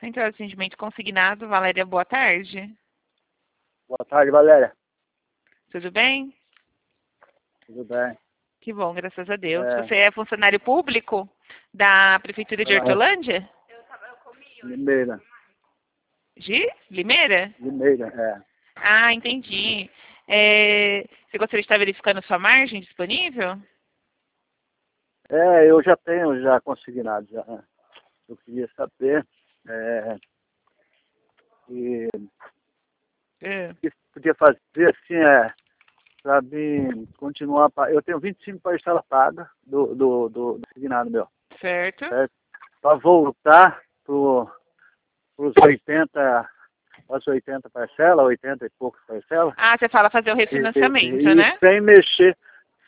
Central de Atendimento Consignado, Valéria, boa tarde. Boa tarde, Valéria. Tudo bem? Tudo bem? Que bom, graças a Deus. Você é funcionário público da Prefeitura de Hortolândia? Limeira. De Limeira? Limeira, é. Ah, entendi. Você gostaria de estar verificando sua margem disponível? Eu já tenho consignado, já. Eu queria saber que podia fazer assim, para mim continuar. Eu tenho 25 parcelas pagas do consignado meu. Certo. Para voltar para os 80, as 80 parcelas, 80 e poucas parcelas. Ah, você fala fazer o refinanciamento, né? Sem mexer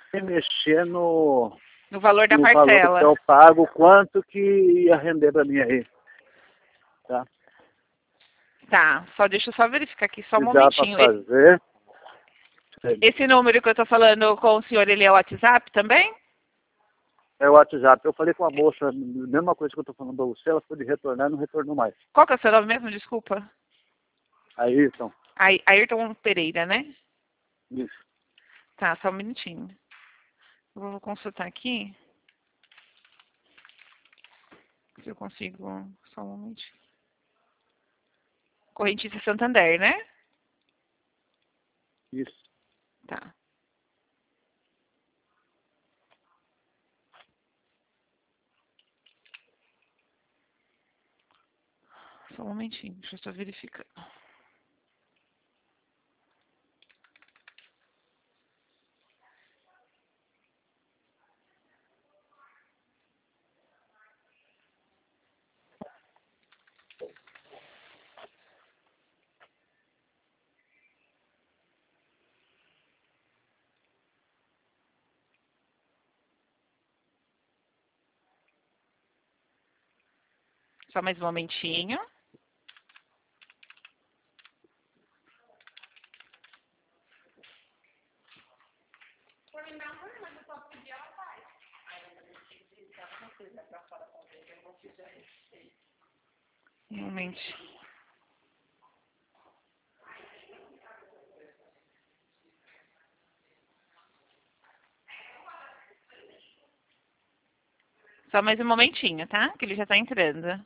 no valor da valor parcela. que eu pago, quanto que ia render para mim aí. Tá? Tá, deixa eu só verificar aqui, só um Se dá para momentinho. fazer. Esse número que eu tô falando com o senhor, ele é o WhatsApp também? É o WhatsApp. Eu falei com a moça, mesma coisa que eu tô falando para você, ela foi de retornar, não retornou mais. Qual que é o seu nome mesmo? Desculpa. Ayrton. Ayrton Pereira, né? Isso. Tá, só um minutinho. Eu vou consultar aqui. Se eu consigo. Só um momentinho. Correntista Santander, né? Isso. Tá. Só um momentinho, deixa eu só verificar. Só mais um momentinho. Um momentinho. Só mais um momentinho, tá? Que ele já tá entrando.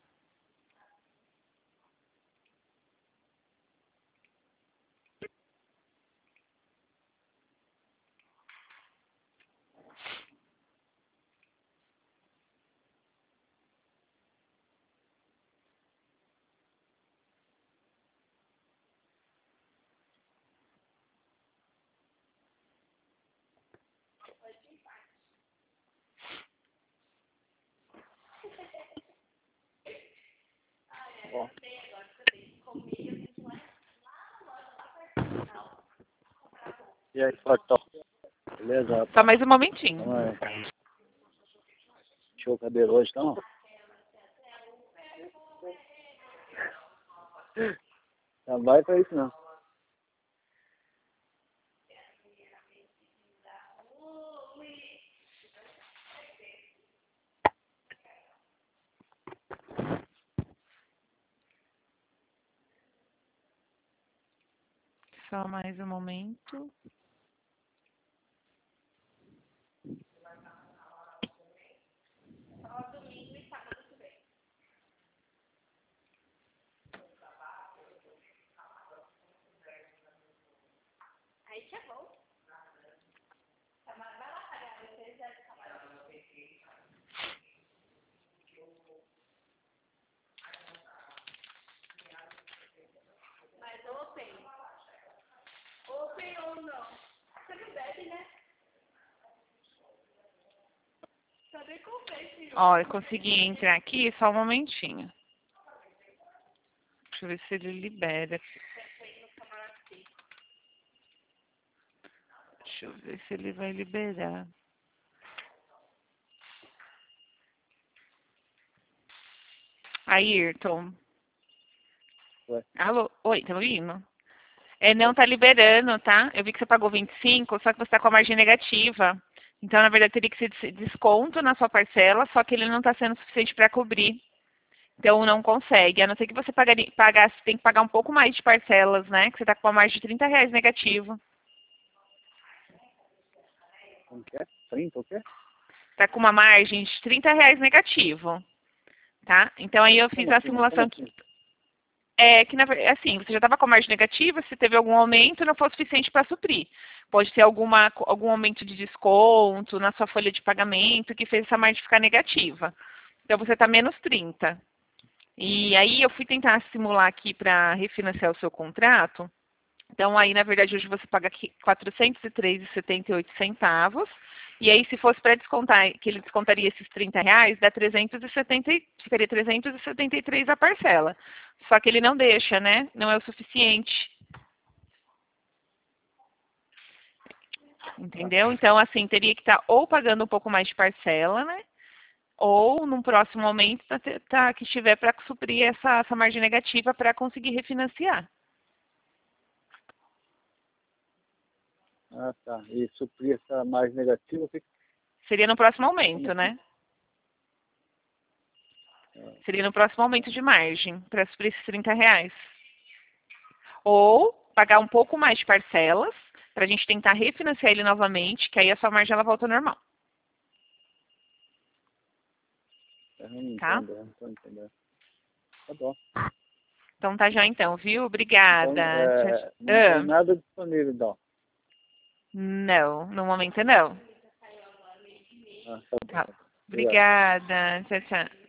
Ó. E aí, Fortão? Beleza? Só mais um momentinho. Deixou o cabelo hoje, não? Não vai pra isso, não. Só mais um momento. Ó, eu consegui entrar aqui, só um momentinho. Deixa eu ver se ele libera. Deixa eu ver se ele vai liberar. Ayrton. Ué. Alô? Oi, tá ouvindo? Não tá liberando, tá? Eu vi que você pagou 25, só que você tá com a margem negativa. Então, na verdade, teria que ser desconto na sua parcela, só que ele não tá sendo suficiente para cobrir. Então não consegue, a não ser que você pagasse, tem que pagar um pouco mais de parcelas, né? Que você está com uma margem de R$ 30 negativo. Como que é? 30 o quê? Está com uma margem de R$ 30 negativo, tá? Então aí eu fiz Como a assim? Como simulação assim? que assim, você já estava com a margem negativa, se teve algum aumento, não foi suficiente para suprir. Pode ter algum aumento de desconto na sua folha de pagamento que fez essa margem ficar negativa. Então você está menos 30. E aí eu fui tentar simular aqui para refinanciar o seu contrato. Então aí, na verdade, hoje você paga aqui R$ 403,78. E aí, se fosse para descontar, que ele descontaria esses R$ 30, dá 370, ficaria 373 a parcela. Só que ele não deixa, né? Não é o suficiente. Entendeu? Então, assim, teria que estar ou pagando um pouco mais de parcela, né? Ou, num próximo aumento, que estiver para suprir essa margem negativa para conseguir refinanciar. Ah, tá. E suprir essa margem negativa, o que Seria no próximo como aumento, assim? né? Seria no próximo aumento de margem, para suprir esses R$ 30. Ou pagar um pouco mais de parcelas, para a gente tentar refinanciar ele novamente, que aí a sua margem ela volta ao normal, Eu não tá? entendo, eu não estou entendendo. Tá bom. Então tá já então, viu? Então, Obrigada. não tem nada disponível, então. Não, no momento não. Ah, tá bom. Tá. Obrigado. Obrigada. Tchau, tchau.